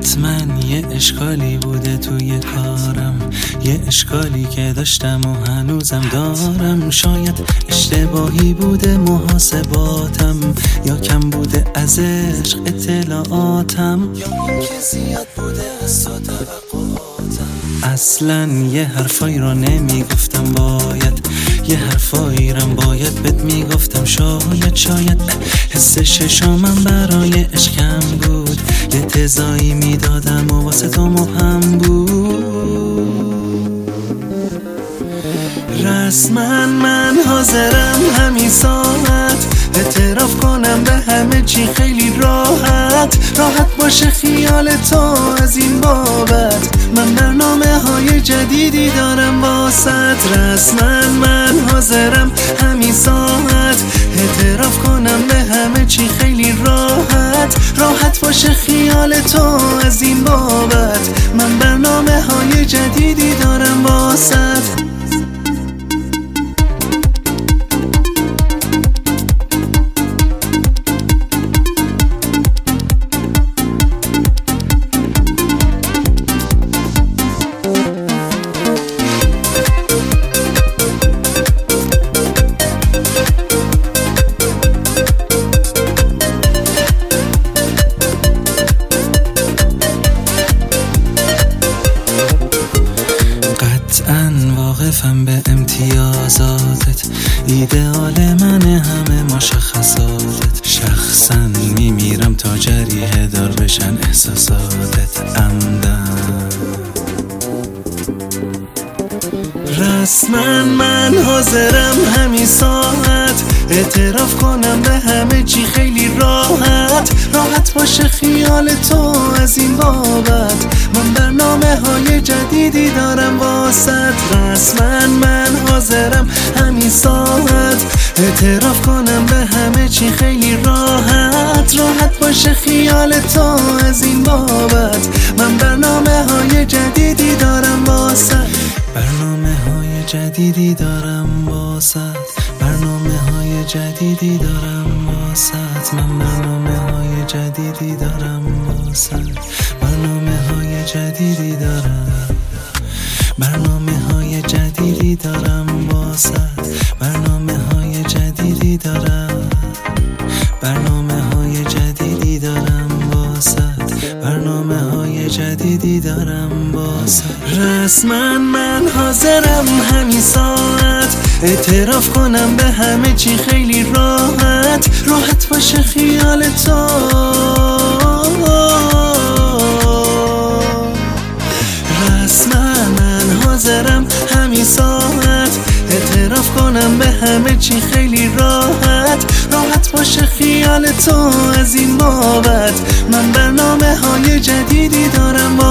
حتما یه اشکالی بوده توی کارم، یه اشکالی که داشتم و هنوزم دارم. شاید اشتباهی بوده محاسباتم، یا کم بوده از عشق اطلاعاتم، یا اینکه زیاد بوده از تو توقعاتم. اصلا یه حرفایی رو نمیگفتم، باید یه حرفایی رو باید بهت میگفتم. شاید حس ششامم برای عشقم بود، یه تضایی میدادم و واسه تو مهم بود. رسما من حاضرم همین ساعت اعتراف کنم به همه چی خیلی راحت باشه خیال تو از این بابت. من برنامه های جدیدی دارم واسط. رسما من حاضرم همین ساعت اعتراف کنم به همه چی خیلی راحت باشه خیال تو از این بابت. من برنامه های جدیدی دارم واسط. واقفم به امتیازاتت، ایدئال من همه مشخصاتت. شخصا میمیرم تا جریحه دار بشن احساساتت عمدن. رسما من حاضرم همین ساعت اعتراف کنم به همه چی خیلی راحت باشه خیال تو از این بابت. من برنامه های جدیدی دارم واسط. رسما من حاضرم همین ساعت اعتراف کنم به همه چی خیلی راحت باشه خیال تو از این بابت. من برنامه های جدیدی دارم واسط. برنامه های جدیدی دارم واسط. برنامه های جدیدی دارم واسط. من برنامه های جدیدی دارم واسط. برنامه های جدیدی دارم. برنامه های جدیدی دارم واسط. برنامه های جدیدی دارم. برنامه های جدیدی دارم واسط. برنامه های جدیدی دارم واسط. رسما من حاضرم همین ساعت اعتراف کنم به همه چی خیلی راحت باشه خیال تو. رسما من حاضرم همین ساعت اعتراف کنم به همه چی خیلی راحت باشه خیال تو از این بابت. من برنامه های جدیدی دارم